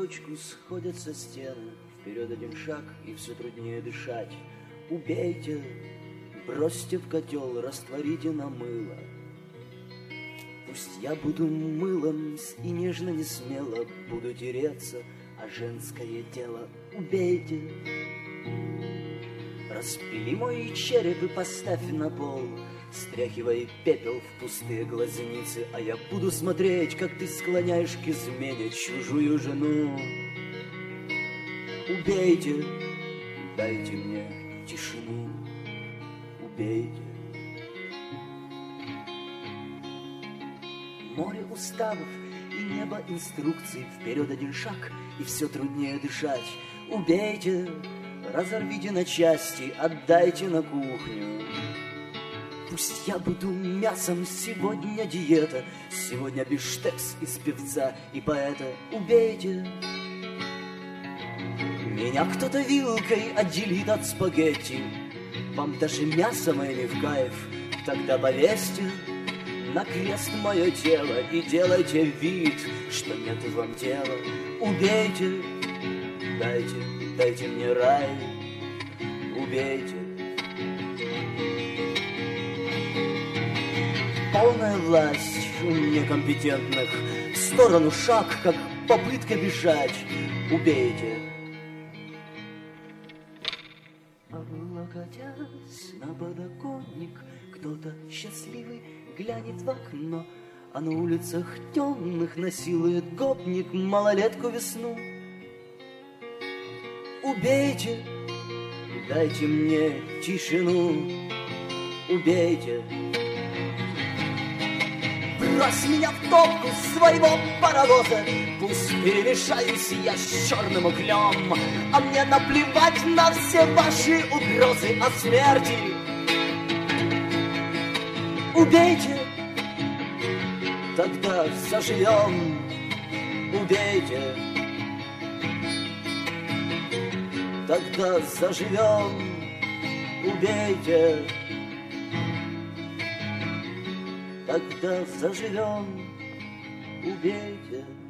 точку сходятся стены, вперед один шаг, и все труднее дышать. Убейте, бросьте в котел, растворите на мыло. Пусть я буду мылом и нежно, не смело буду тереться, а женское тело убейте. Распили мой череп и поставь на пол, стряхивая пепел в пустые глазницы, а я буду смотреть, как ты склоняешь к измене чужую жену. Убейте, дайте мне тишину, убейте. Море уставов и небо инструкций, вперед один шаг, и все труднее дышать. Убейте, разорвите на части, отдайте на кухню. Пусть я буду мясом, сегодня диета, сегодня бифштекс из певца и поэта. Убейте. Меня кто-то вилкой отделит от спагетти, вам даже мясо мое не в кайф, тогда повесьте на крест мое тело и делайте вид, что нет вам дела. Убейте, дайте мне рай, убейте. Полная власть у некомпетентных, в сторону шаг, как попытка бежать. Убейте. Облокотясь на подоконник, кто-то счастливый глянет в окно, а на улицах темных насилует гопник малолетку весну. Убейте, дайте мне тишину, убейте. Брось меня в топку своего паровоза, пусть перемешаюсь я с черным углем, а мне наплевать на все ваши угрозы о смерти. Убейте, тогда заживем, убейте, тогда заживем, убейте. Тогда заживем, убейте.